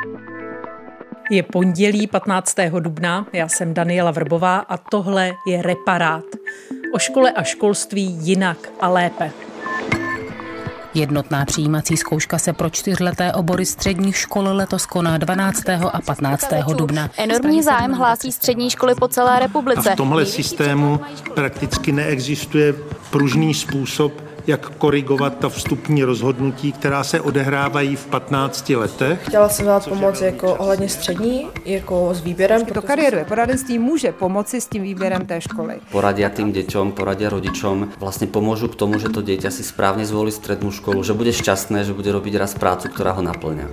Je pondělí 15. dubna, já jsem Daniela Vrbová a tohle je Reparát. O škole a školství jinak a lépe. Jednotná přijímací zkouška se pro 4leté obory středních škol letos koná 12. a 15. dubna. Enormní zájem hlásí střední školy po celé republice. A v tomhle systému prakticky neexistuje pružný způsob, jak korigovat ta vstupní rozhodnutí, která se odehrávají v 15 letech. Chtěla jsem dát pomoc jako ohledně střední, jako s výběrem. To kariérové poradenství může pomoci s tím výběrem té školy. Poradia tým deťom, poradia rodičom, vlastne pomôžu k tomu, že to dieťa si správne zvolí strednú školu, že bude šťastné, že bude robiť raz prácu, ktorá ho naplňa.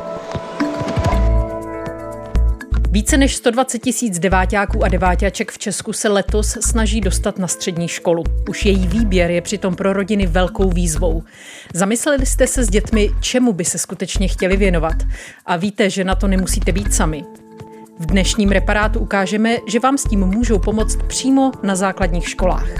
Více než 120 000 deváťáků a deváťaček v Česku se letos snaží dostat na střední školu. Už její výběr je přitom pro rodiny velkou výzvou. Zamysleli jste se s dětmi, čemu by se skutečně chtěli věnovat? A víte, že na to nemusíte být sami. V dnešním Reparátu ukážeme, že vám s tím můžou pomoct přímo na základních školách.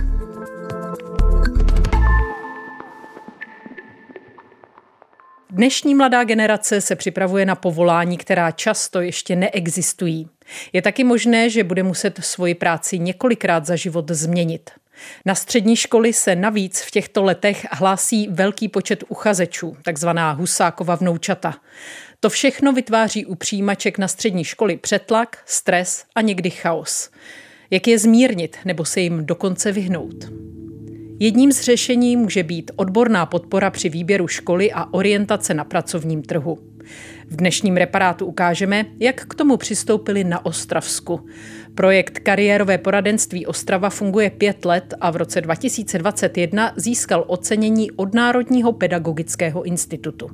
Dnešní mladá generace se připravuje na povolání, která často ještě neexistují. Je taky možné, že bude muset svoji práci několikrát za život změnit. Na střední školy se navíc v těchto letech hlásí velký počet uchazečů, takzvaná Husákova vnoučata. To všechno vytváří u přijímaček na střední školy přetlak, stres a někdy chaos. Jak je zmírnit nebo se jim dokonce vyhnout? Jedním z řešení může být odborná podpora při výběru školy a orientace na pracovním trhu. V dnešním Reparátu ukážeme, jak k tomu přistoupili na Ostravsku. Projekt Kariérové poradenství Ostrava funguje 5 let a v roce 2021 získal ocenění od Národního pedagogického institutu.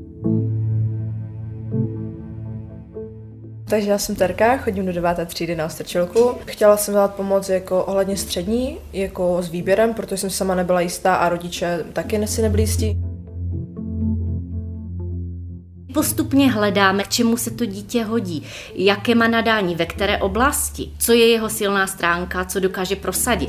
Takže já jsem Terka, chodím do 9. třídy na Ostrčilku. Chtěla jsem dát pomoc jako ohledně střední, jako s výběrem, protože jsem sama nebyla jistá a rodiče taky si nebyli jistí. Postupně hledáme, k čemu se to dítě hodí, jaké má nadání, ve které oblasti, co je jeho silná stránka, co dokáže prosadit.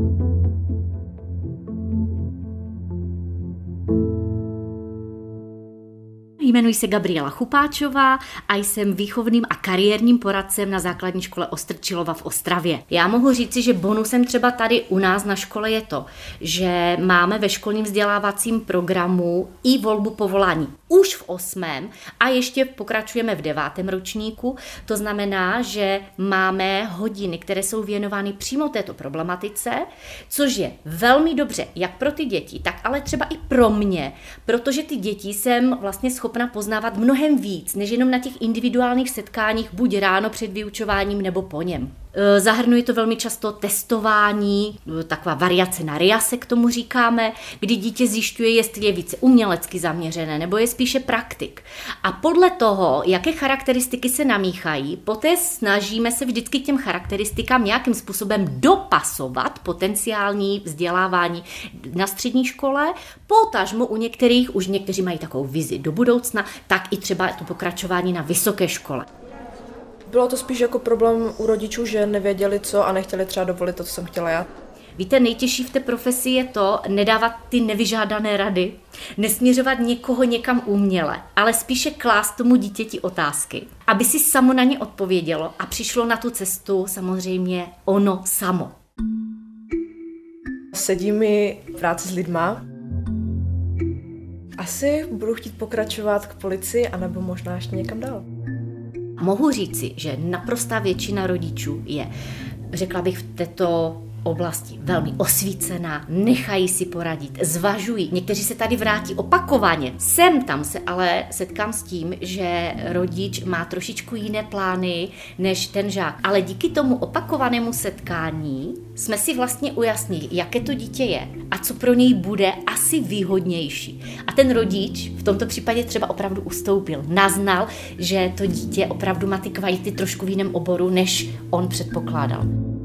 Jmenuji se Gabriela Chupáčová a jsem výchovným a kariérním poradcem na základní škole Ostrčilova v Ostravě. Já mohu říci, že bonusem třeba tady u nás na škole je to, že máme ve školním vzdělávacím programu i volbu povolání. Už v 8. a ještě pokračujeme v 9. ročníku. To znamená, že máme hodiny, které jsou věnovány přímo této problematice, což je velmi dobře jak pro ty děti, tak ale třeba i pro mě, protože ty děti jsem vlastně schopna poznávat mnohem víc, než jenom na těch individuálních setkáních, buď ráno před vyučováním nebo po něm. Zahrnuje to velmi často testování, taková variace na RIA se k tomu říkáme, kdy dítě zjišťuje, jestli je více umělecky zaměřené nebo je spíše praktik. A podle toho, jaké charakteristiky se namíchají, poté snažíme se vždycky těm charakteristikám nějakým způsobem dopasovat potenciální vzdělávání na střední škole, potažmo u některých, už někteří mají takovou vizi do budoucna, tak i třeba to pokračování na vysoké škole. Bylo to spíš jako problém u rodičů, že nevěděli co a nechtěli třeba dovolit to, co jsem chtěla já. Víte, nejtěžší v té profesi je to nedávat ty nevyžádané rady, nesměřovat někoho někam uměle, ale spíše klást tomu dítěti otázky, aby si samo na ně odpovědělo a přišlo na tu cestu samozřejmě ono samo. Sedí mi práce s lidma. Asi budu chtít pokračovat k policii, anebo možná ještě někam dál. Mohu říci, že naprostá většina rodičů je, řekla bych, v této oblasti velmi osvícená, nechají si poradit, zvažují. Někteří se tady vrátí opakovaně. Sem tam se ale setkám s tím, že rodič má trošičku jiné plány než ten žák. Ale díky tomu opakovanému setkání jsme si vlastně ujasnili, jaké to dítě je a co pro něj bude asi výhodnější. A ten rodič v tomto případě třeba opravdu ustoupil. Naznal, že to dítě opravdu má ty kvality trošku v jiném oboru, než on předpokládal.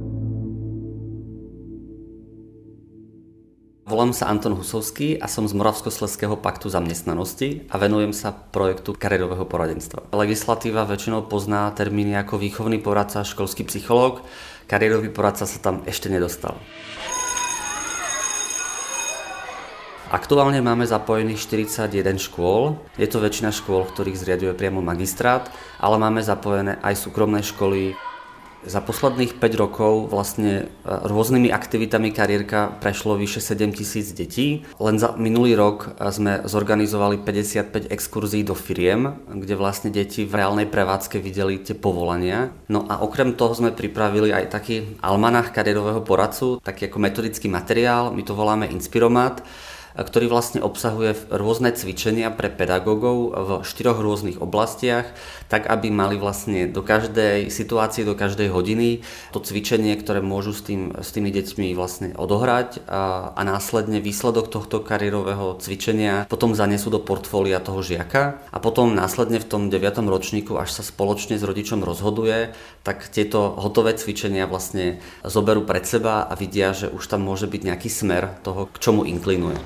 Volám sa Anton Husovský a som z Moravskoslezského paktu zamestnanosti a venujem sa projektu kariérového poradenstva. Legislatíva väčšinou pozná termíny ako výchovný poradca, školský psychológ. Kariérový poradca sa tam ešte nedostal. Aktuálne máme zapojených 41 škôl. Je to väčšina škôl, ktorých zriaďuje priamo magistrát, ale máme zapojené aj súkromné školy. Za posledných 5 rokov vlastne rôznymi aktivitami Kariérka prešlo vyše 7 000 detí. Len za minulý rok sme zorganizovali 55 exkurzií do firiem, kde vlastne deti v reálnej prevádzke videli tie povolania. No a okrem toho sme pripravili aj taký almanach kariérového poradcu, taký ako metodický materiál, my to voláme Inspiromat, ktorý vlastne obsahuje rôzne cvičenia pre pedagógov v 4 rôznych oblastiach, tak aby mali vlastne do každej situácie, do každej hodiny to cvičenie, ktoré môžu s tými deťmi vlastne odohrať a následne výsledok tohto kariérového cvičenia potom zanesú do portfólia toho žiaka a potom následne v tom 9. ročníku, až sa spoločne s rodičom rozhoduje, tak tieto hotové cvičenia vlastne zoberú pred seba a vidia, že už tam môže byť nejaký smer toho, k čomu inklinuje.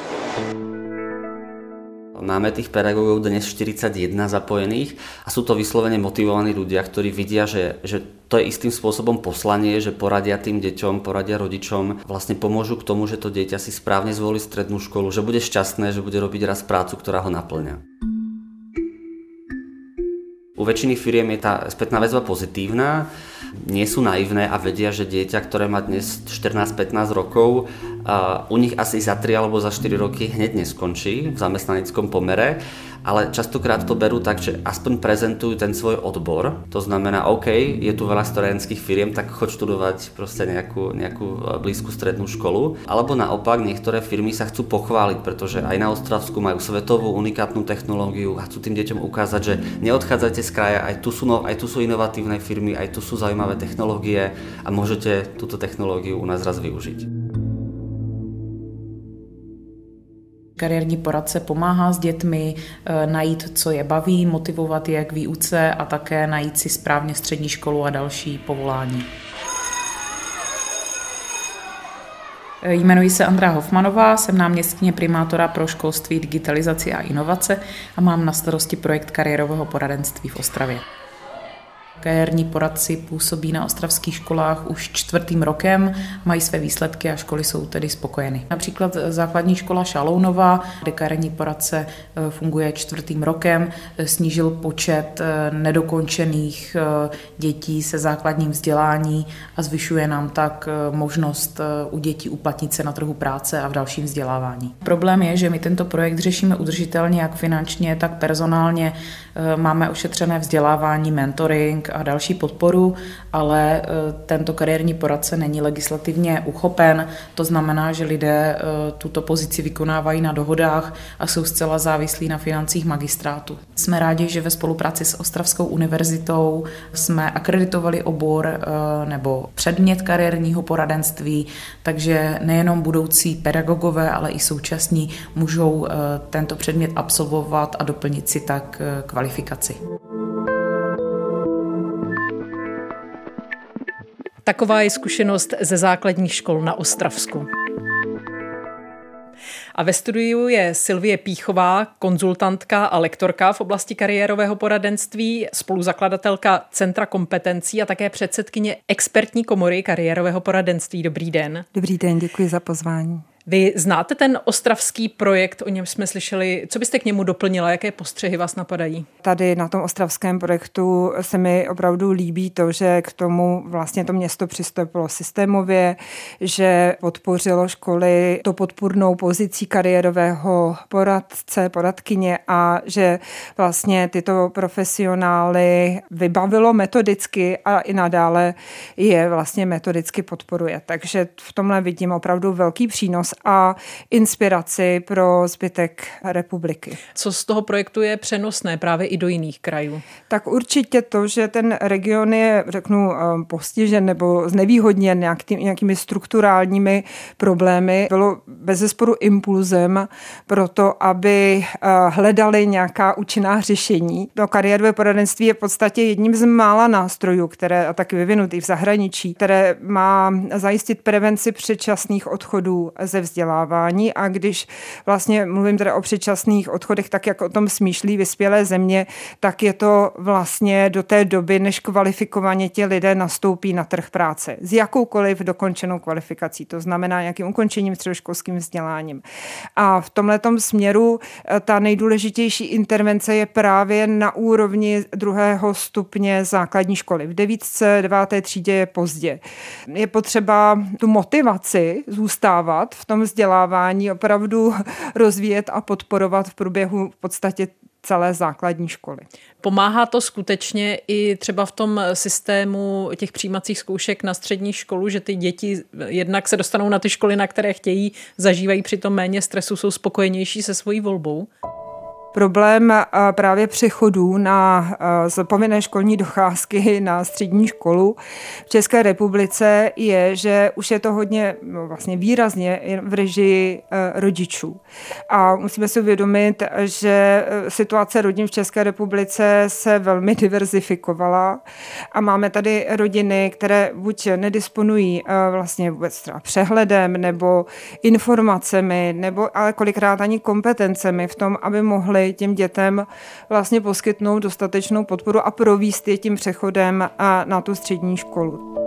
Máme tých pedagógov dnes 41 zapojených a sú to vyslovene motivovaní ľudia, ktorí vidia, že to je istým spôsobom poslanie, že poradia tým deťom, poradia rodičom, vlastne pomôžu k tomu, že to dieťa si správne zvolí strednú školu, že bude šťastné, že bude robiť raz prácu, ktorá ho naplňa. U väčšiny firiem je tá spätná väzba pozitívna, nie sú naivné a vedia, že dieťa, ktoré má dnes 14-15 rokov, u nich asi za 3 alebo za 4 roky hneď neskončí v zamestnaneckom pomere, ale častokrát to berú tak, že aspoň prezentujú ten svoj odbor. To znamená, OK, je tu veľa strojárenských firiem, tak choď študovať proste nejakú blízku strednú školu. Alebo naopak, niektoré firmy sa chcú pochváliť, pretože aj na Ostravsku majú svetovú unikátnu technológiu a chcú tým deťom ukázať, že neodchádzajte z kraja, aj tu sú inovatívne firmy, aj tu sú zaujímavé technológie a môžete túto technológiu u nás raz využiť. Kariérní poradce pomáhá s dětmi najít, co je baví, motivovat je k výuce a také najít si správně střední školu a další povolání. Jmenuji se Andrea Hofmanová, jsem náměstkyně primátora pro školství, digitalizaci a inovace a mám na starosti projekt kariérového poradenství v Ostravě. Kariérní poradci působí na ostravských školách už 4. rokem, mají své výsledky a školy jsou tedy spokojeny. Například základní škola Šalounova, kde kariérní poradce funguje 4. rokem, snížil počet nedokončených dětí se základním vzdělání a zvyšuje nám tak možnost u dětí uplatnit se na trhu práce a v dalším vzdělávání. Problém je, že my tento projekt řešíme udržitelně jak finančně, tak personálně. Máme ošetřené vzdělávání, mentoring a další podporu, ale tento kariérní poradce není legislativně uchopen. To znamená, že lidé tuto pozici vykonávají na dohodách a jsou zcela závislí na financích magistrátu. Jsme rádi, že ve spolupráci s Ostravskou univerzitou jsme akreditovali obor nebo předmět kariérního poradenství, takže nejenom budoucí pedagogové, ale i současní můžou tento předmět absolvovat a doplnit si tak kvalifikaci. Taková je zkušenost ze základních škol na Ostravsku. A ve studiu je Sylvie Píchová, konzultantka a lektorka v oblasti kariérového poradenství, spoluzakladatelka Centra kompetencí a také předsedkyně expertní komory kariérového poradenství. Dobrý den. Dobrý den, děkuji za pozvání. Vy znáte ten ostravský projekt, o něm jsme slyšeli. Co byste k němu doplnila? Jaké postřehy vás napadají? Tady na tom ostravském projektu se mi opravdu líbí to, že k tomu vlastně to město přistoupilo systémově, že podpořilo školy to podpůrnou pozicí kariérového poradce, poradkyně a že vlastně tyto profesionály vybavilo metodicky a i nadále je vlastně metodicky podporuje. Takže v tomhle vidím opravdu velký přínos a inspiraci pro zbytek republiky. Co z toho projektu je přenosné právě i do jiných krajů? Tak určitě to, že ten region je, řeknu, postižen nebo znevýhodněn nějakými strukturálními problémy, bylo bezesporu impulzem pro to, aby hledali nějaká účinná řešení. To kariérové poradenství je v podstatě jedním z mála nástrojů, které a taky vyvinutý v zahraničí, které má zajistit prevenci předčasných odchodů ze vzdělávání a když vlastně mluvím teda o předčasných odchodech, tak jak o tom smýšlí vyspělé země, tak je to vlastně do té doby, než kvalifikovaně ti lidé nastoupí na trh práce. S jakoukoliv dokončenou kvalifikací, to znamená nějakým ukončením středoškolským vzděláním. A v tomhletom směru ta nejdůležitější intervence je právě na úrovni 2. stupně základní školy. V 9. 9. třídě je pozdě. Je potřeba tu motivaci zůstávat v tom vzdělávání opravdu rozvíjet a podporovat v průběhu v podstatě celé základní školy. Pomáhá to skutečně i třeba v tom systému těch přijímacích zkoušek na střední školu, že ty děti jednak se dostanou na ty školy, na které chtějí, zažívají přitom méně stresu, jsou spokojenější se svojí volbou? Problém právě přechodů z povinné školní docházky na střední školu v České republice je, že už je to hodně vlastně výrazně v režii rodičů. A musíme si uvědomit, že situace rodin v České republice se velmi diverzifikovala a máme tady rodiny, které buď nedisponují vlastně vůbec třeba přehledem nebo informacemi, nebo ale kolikrát ani kompetencemi v tom, aby mohli těm dětem vlastně poskytnout dostatečnou podporu a provést je tím přechodem na tu střední školu.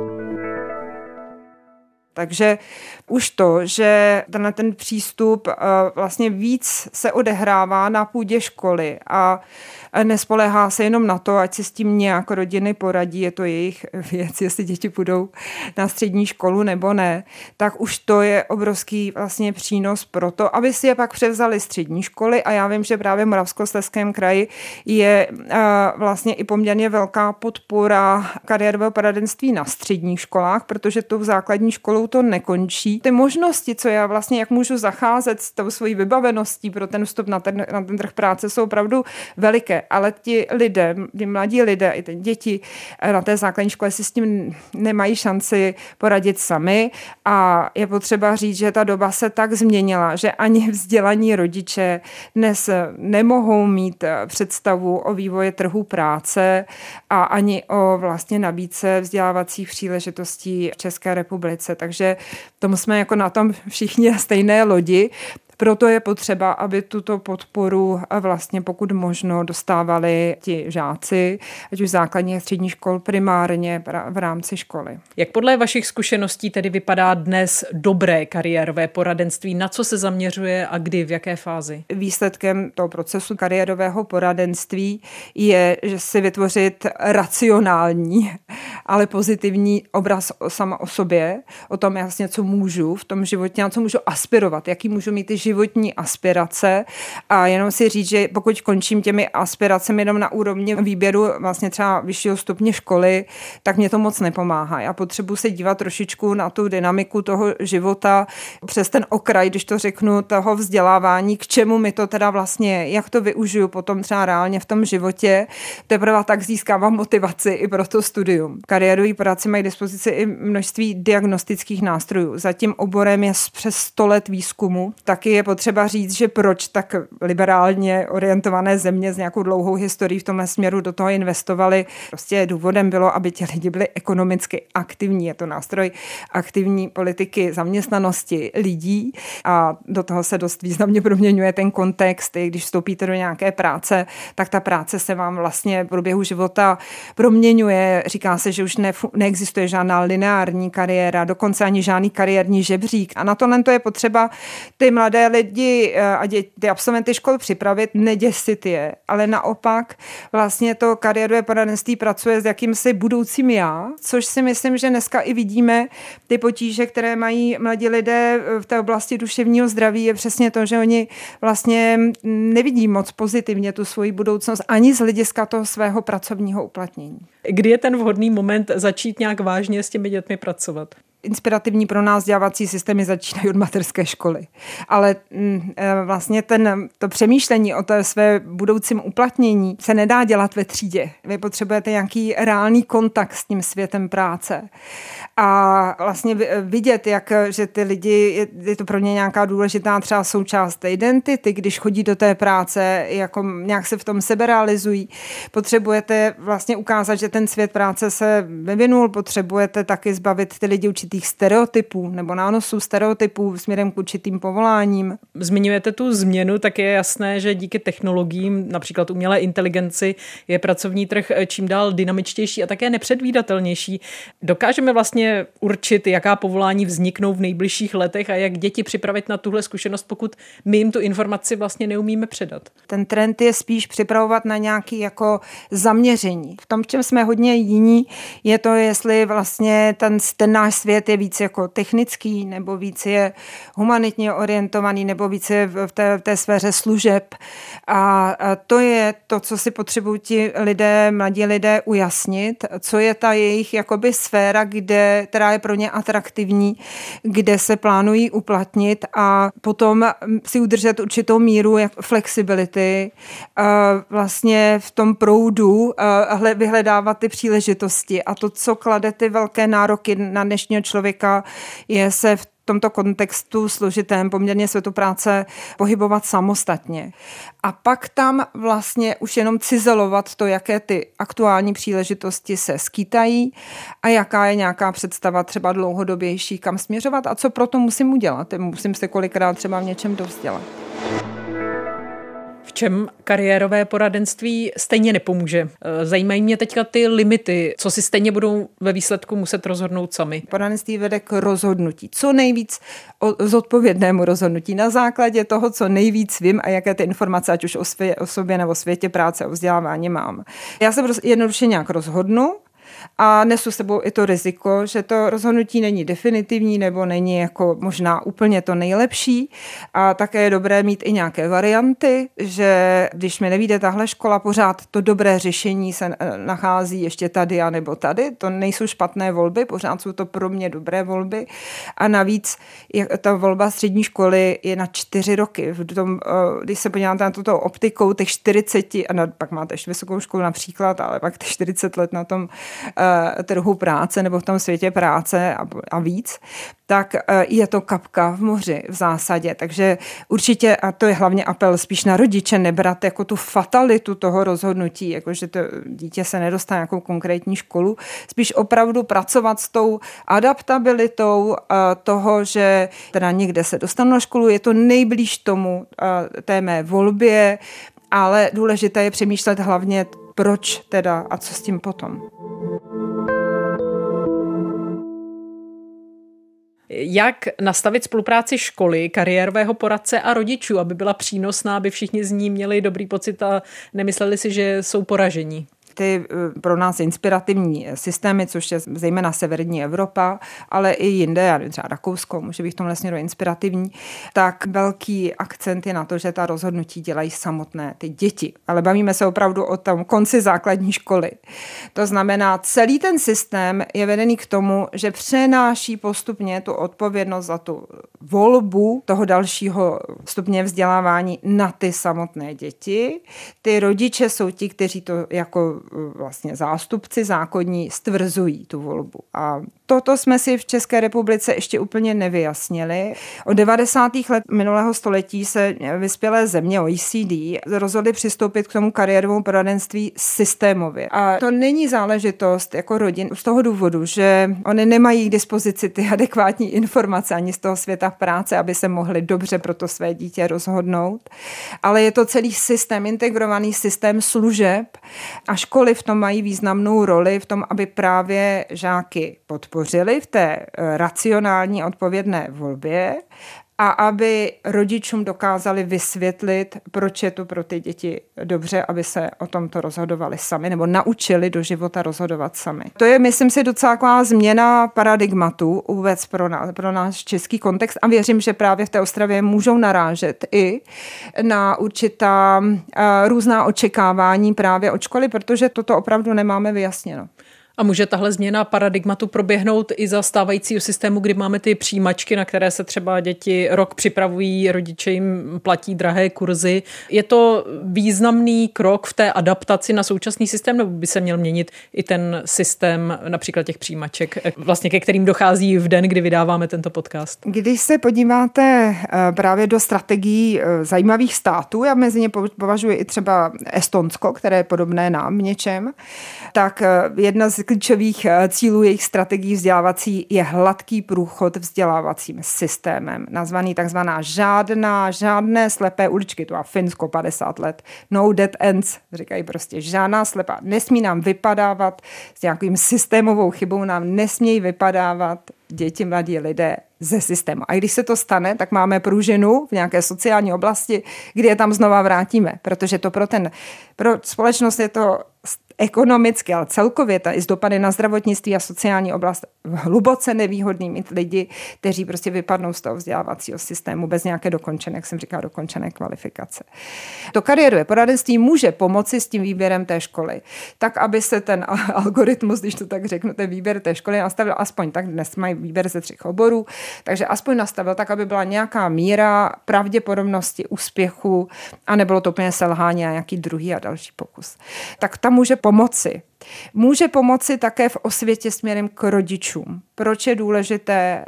Takže už to, že ten přístup vlastně víc se odehrává na půdě školy a nespoléhá se jenom na to, ať si s tím nějak rodiny poradí, je to jejich věc, jestli děti půjdou na střední školu nebo ne, tak už to je obrovský vlastně přínos pro to, aby si je pak převzali střední školy a já vím, že právě v Moravskoslezském kraji je vlastně i poměrně velká podpora kariérového poradenství na středních školách, protože tou základní školou to nekončí. Ty možnosti, co já vlastně, jak můžu zacházet s tou svojí vybaveností pro ten vstup na ten trh práce, jsou opravdu veliké, ale ti lidé, ti mladí lidé, i ty děti na té základní škole si s tím nemají šanci poradit sami a je potřeba říct, že ta doba se tak změnila, že ani vzdělaní rodiče dnes nemohou mít představu o vývoji trhu práce a ani o vlastně nabídce vzdělávacích příležitostí v České republice. Takže tomu jsme jako na tom všichni na stejné lodi. Proto je potřeba, aby tuto podporu vlastně pokud možno dostávali ti žáci, ať už základních a středních škol primárně v rámci školy. Jak podle vašich zkušeností tedy vypadá dnes dobré kariérové poradenství? Na co se zaměřuje a kdy, v jaké fázi? Výsledkem toho procesu kariérového poradenství je, že si vytvořit racionální, ale pozitivní obraz sama o sobě, o tom jasně, co můžu v tom životě, na co můžu aspirovat, jaký můžu mít ty životní aspirace a jenom si říct, že pokud končím těmi aspiracemi jenom na úrovni výběru vlastně třeba vyššího stupně školy, tak mě to moc nepomáhá. Já potřebuji se dívat trošičku na tu dynamiku toho života přes ten okraj, když to řeknu, toho vzdělávání, k čemu mi to teda vlastně, jak to využiju potom třeba reálně v tom životě, teprve tak získávám motivaci i pro to studium. Kariéroví poradci mají k dispozici i množství diagnostických nástrojů. Za tím oborem je přes 100 let výzkumu. Taky je potřeba říct, že proč tak liberálně orientované země s nějakou dlouhou historií v tomhle směru do toho investovali. Prostě důvodem bylo, aby ti lidi byli ekonomicky aktivní. Je to nástroj aktivní politiky zaměstnanosti lidí a do toho se dost významně proměňuje ten kontext. I když vstoupíte do nějaké práce, tak ta práce se vám vlastně v průběhu života proměňuje. Říká se, že už neexistuje žádná lineární kariéra, dokonce ani žádný kariérní žebřík. A na tohle to je potřeba ty mladé lidi a ty absolventy škol připravit, neděsit je, ale naopak vlastně to kariérové poradenství pracuje s jakýmsi budoucím já, což si myslím, že dneska i vidíme ty potíže, které mají mladí lidé v té oblasti duševního zdraví, je přesně to, že oni vlastně nevidí moc pozitivně tu svoji budoucnost ani z hlediska toho svého pracovního uplatnění. Kdy je ten vhodný moment začít nějak vážně s těmi dětmi pracovat? Inspirativní pro nás vzdělávací systémy začínají od mateřské školy. Ale vlastně to přemýšlení o té své budoucím uplatnění se nedá dělat ve třídě. Vy potřebujete nějaký reálný kontakt s tím světem práce. A vlastně vidět, že ty lidi, je to pro ně nějaká důležitá třeba součást té identity, když chodí do té práce, jako nějak se v tom seberealizují. Potřebujete vlastně ukázat, že ten svět práce se vyvinul, potřebujete taky zbavit ty lidi určitých určitých stereotypů nebo nánosů stereotypů směrem k určitým povoláním. Zmiňujete tu změnu, tak je jasné, že díky technologiím, například umělé inteligenci, je pracovní trh čím dál dynamičtější a také nepředvídatelnější. Dokážeme vlastně určit, jaká povolání vzniknou v nejbližších letech a jak děti připravit na tuhle zkušenost, pokud my jim tu informaci vlastně neumíme předat? Ten trend je spíš připravovat na nějaký jako zaměření. V tom, v čem jsme hodně jiní, je to, jestli vlastně ten náš svět je víc jako technický, nebo víc je humanitně orientovaný, nebo víc je v té sféře služeb. A to je to, co si potřebují ti lidé, mladí lidé ujasnit, co je ta jejich jakoby sféra, která je pro ně atraktivní, kde se plánují uplatnit a potom si udržet určitou míru flexibility, vlastně v tom proudu vyhledávat ty příležitosti. A to, co klade ty velké nároky na dnešního člověka, je se v tomto kontextu složitém poměrně světu práce pohybovat samostatně. A pak tam vlastně už jenom cizelovat to, jaké ty aktuální příležitosti se skýtají a jaká je nějaká představa třeba dlouhodobější, kam směřovat a co proto musím udělat. Musím se kolikrát třeba v něčem dovzdělat. V čem kariérové poradenství stejně nepomůže? Zajímají mě teďka ty limity, co si stejně budou ve výsledku muset rozhodnout sami. Poradenství vede k rozhodnutí. Co nejvíc zodpovědnému rozhodnutí na základě toho, co nejvíc vím a jaké ty informace, ať už o sobě nebo o světě práce, o vzdělávání mám. Já se jednoduše nějak rozhodnu, a nesu s sebou i to riziko, že to rozhodnutí není definitivní nebo není jako možná úplně to nejlepší a také je dobré mít i nějaké varianty, že když mi nevyjde tahle škola, pořád to dobré řešení se nachází ještě tady a nebo tady, to nejsou špatné volby, pořád jsou to pro mě dobré volby a navíc ta volba střední školy je na 4 roky. Když se podíváte na tuto optikou těch 40, a pak máte ještě vysokou školu například, ale pak 40 let na tom trhu práce nebo v tom světě práce a víc, tak je to kapka v moři v zásadě. Takže určitě, a to je hlavně apel spíš na rodiče, nebrat jako tu fatalitu toho rozhodnutí, jako že to dítě se nedostane nějakou konkrétní školu, spíš opravdu pracovat s tou adaptabilitou toho, že teda někde se dostanu na školu, je to nejblíž tomu té mé volbě, ale důležité je přemýšlet hlavně, proč teda a co s tím potom. Jak nastavit spolupráci školy, kariérového poradce a rodičů, aby byla přínosná, aby všichni z ní měli dobrý pocit a nemysleli si, že jsou poražení? Ty pro nás inspirativní systémy, což je zejména severní Evropa, ale i jinde, třeba Rakousko, může být v tomhle směru inspirativní, tak velký akcent je na to, že ta rozhodnutí dělají samotné ty děti. Ale bavíme se opravdu o tom konci základní školy. To znamená, celý ten systém je vedený k tomu, že přenáší postupně tu odpovědnost za tu volbu toho dalšího stupně vzdělávání na ty samotné děti. Ty rodiče jsou ti, kteří to jako vlastně zástupci zákonní stvrzují tu volbu. A toto jsme si v České republice ještě úplně nevyjasnili. Od 90. let minulého století se vyspělé země OECD rozhodly přistoupit k tomu kariérovému poradenství systémově. A to není záležitost jako rodin z toho důvodu, že oni nemají k dispozici ty adekvátní informace ani z toho světa práce, aby se mohli dobře pro to své dítě rozhodnout. Ale je to celý systém, integrovaný systém služeb a školy v tom mají významnou roli v tom, aby právě žáky podpořili v té racionální odpovědné volbě a aby rodičům dokázali vysvětlit, proč je to pro ty děti dobře, aby se o tomto rozhodovali sami nebo naučili do života rozhodovat sami. To je, myslím si, docela taková změna paradigmatu vůbec pro náš český kontext a věřím, že právě v té Ostravě můžou narážet i na určitá různá očekávání právě od školy, protože toto opravdu nemáme vyjasněno. A může tahle změna paradigmatu proběhnout i za stávajícího systému, kdy máme ty přijímačky, na které se třeba děti rok připravují, rodiče jim platí drahé kurzy. Je to významný krok v té adaptaci na současný systém, nebo by se měl měnit i ten systém například těch přijímaček, vlastně ke kterým dochází v den, kdy vydáváme tento podcast? Když se podíváte právě do strategií zajímavých států, já mezi ně považuji i třeba Estonsko, které je podobné nám v něčem, tak jedna z klíčových cílů jejich strategií vzdělávací je hladký průchod vzdělávacím systémem, nazvaný takzvaná žádné slepé uličky, to a Finsko 50 let, no dead ends, říkají prostě žádná slepá, nesmí nám vypadávat, s nějakým systémovou chybou nám nesmějí vypadávat děti, mladí lidé ze systému. A když se to stane, tak máme pružinu v nějaké sociální oblasti, kde je tam znova vrátíme, protože to pro společnost je to ekonomicky, ale celkově i z dopady na zdravotnictví a sociální oblast hluboce nevýhodný mít lidi, kteří prostě vypadnou z toho vzdělávacího systému bez nějaké dokončené kvalifikace. To kariérové poradenství může pomoci s tím výběrem té školy, tak aby se ten algoritmus, když to tak řeknu, ten výběr té školy nastavil aspoň tak, dnes mají výběr ze 3 oborů, takže aspoň nastavil tak, aby byla nějaká míra pravděpodobnosti úspěchu a nebylo to úplně selhání a nějaký druhý a další pokus. Tak tam může pomoci. Může pomoci také v osvětě směrem k rodičům. Proč je důležité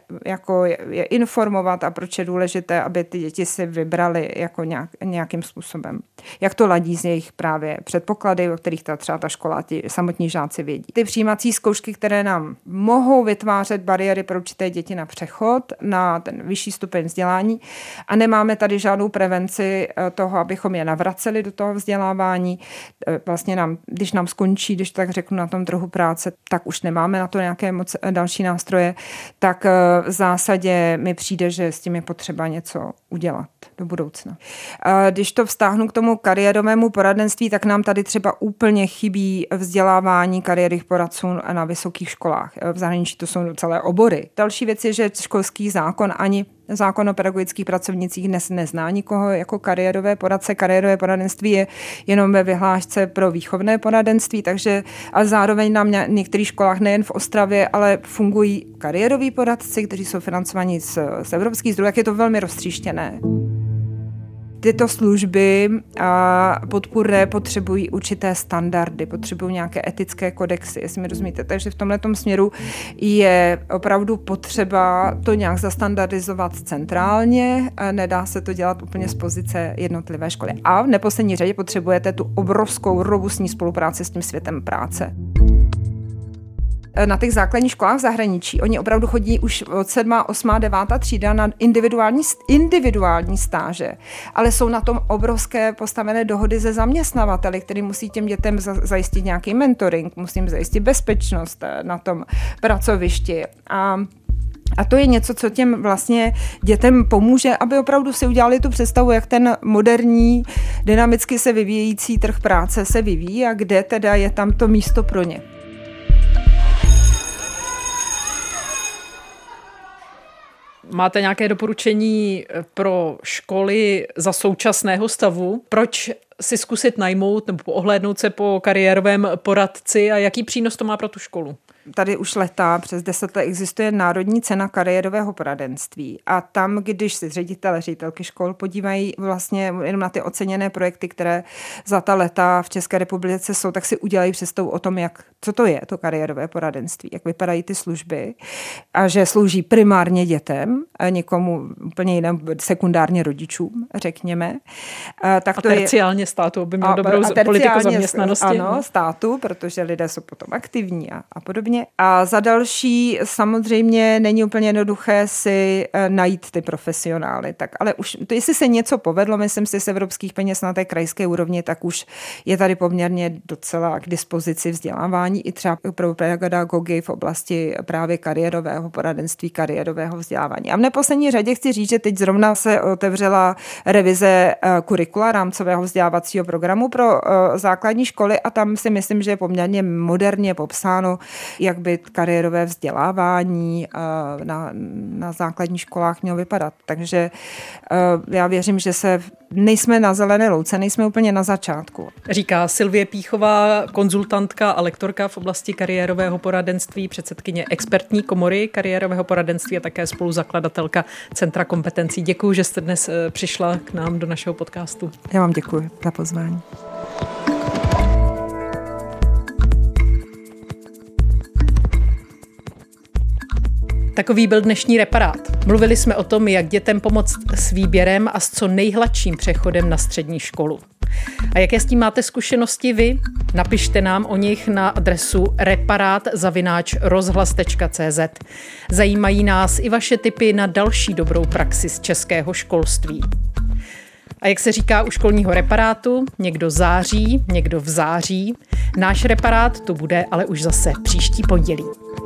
je informovat a proč je důležité, aby ty děti si vybrali jako nějakým způsobem. Jak to ladí z jejich právě předpoklady, o kterých třeba ta škola, ti samotní žáci vědí. Ty přijímací zkoušky, které nám mohou vytvářet bariéry pro určité děti na přechod, na ten vyšší stupeň vzdělání a nemáme tady žádnou prevenci toho, abychom je navraceli do toho vzdělávání. Vlastně když nám skončí, když tak řeknu, na tom trhu práce, tak už nemáme na to nějaké moc další nástroje, tak v zásadě mi přijde, že s tím je potřeba něco udělat do budoucna. Když to vztáhnu k tomu kariérovému poradenství, tak nám tady třeba úplně chybí vzdělávání kariérních poradců na vysokých školách. V zahraničí to jsou celé obory. Další věc je, že školský zákon ani zákon o pedagogických pracovnicích dnes nezná nikoho jako kariérové poradce. Kariérové poradenství je jenom ve vyhlášce pro výchovné poradenství, takže ale zároveň nám v některých školách nejen v Ostravě, ale fungují kariéroví poradci, kteří jsou financovaní z evropských zdrojů, jak je to velmi roztříštěné. Tyto služby podpůrné potřebují určité standardy, potřebují nějaké etické kodexy, jestli mi rozumíte. Takže v tomhletom směru je opravdu potřeba to nějak zastandardizovat centrálně, nedá se to dělat úplně z pozice jednotlivé školy. A v neposlední řadě potřebujete tu obrovskou robustní spolupráci s tím světem práce. Na těch základních školách v zahraničí, oni opravdu chodí už od 7., 8., 9. třída na individuální stáže, ale jsou na tom obrovské postavené dohody se zaměstnavateli, který musí těm dětem zajistit nějaký mentoring, musí jim zajistit bezpečnost na tom pracovišti. A to je něco, co těm vlastně dětem pomůže, aby opravdu si udělali tu představu, jak ten moderní, dynamicky se vyvíjející trh práce se vyvíjí a kde teda je tam to místo pro ně. Máte nějaké doporučení pro školy za současného stavu? Proč si zkusit najmout nebo ohlédnout se po kariérovém poradci a jaký přínos to má pro tu školu? Tady už přes 10 let existuje Národní cena kariérového poradenství a tam, když si ředitelky škol podívají vlastně jenom na ty oceněné projekty, které za ta léta v České republice jsou, tak si udělají představu o tom, co to je to kariérové poradenství, jak vypadají ty služby a že slouží primárně dětem, a někomu úplně jinému, sekundárně rodičům, řekněme. Tak a terciálně státu, aby měl dobrou politiku zaměstnanosti. Ano, státu, protože lidé jsou potom aktivní a podobně. A za další samozřejmě není úplně jednoduché si najít ty profesionály. Tak, ale už to, jestli se něco povedlo, myslím si, z evropských peněz na té krajské úrovni, tak už je tady poměrně docela k dispozici vzdělávání i třeba pro pedagogy v oblasti právě kariérového poradenství, kariérového vzdělávání. A v neposlední řadě chci říct, že teď zrovna se otevřela revize kurikula rámcového vzdělávacího programu pro základní školy a tam si myslím, že je poměrně moderně popsáno, jak by kariérové vzdělávání na základních školách mělo vypadat. Takže já věřím, že nejsme na zelené louce, nejsme úplně na začátku. Říká Sylvie Píchová, konzultantka a lektorka v oblasti kariérového poradenství, předsedkyně expertní komory kariérového poradenství a také spoluzakladatelka Centra kompetencí. Děkuji, že jste dnes přišla k nám do našeho podcastu. Já vám děkuji za pozvání. Takový byl dnešní Reparát. Mluvili jsme o tom, jak dětem pomoct s výběrem a s co nejhladším přechodem na střední školu. A jaké s tím máte zkušenosti vy? Napište nám o nich na adresu reparát@rozhlas.cz. Zajímají nás i vaše tipy na další dobrou praxi z českého školství. A jak se říká u školního reparátu, někdo září, někdo v září. Náš reparát tu bude ale už zase příští pondělí.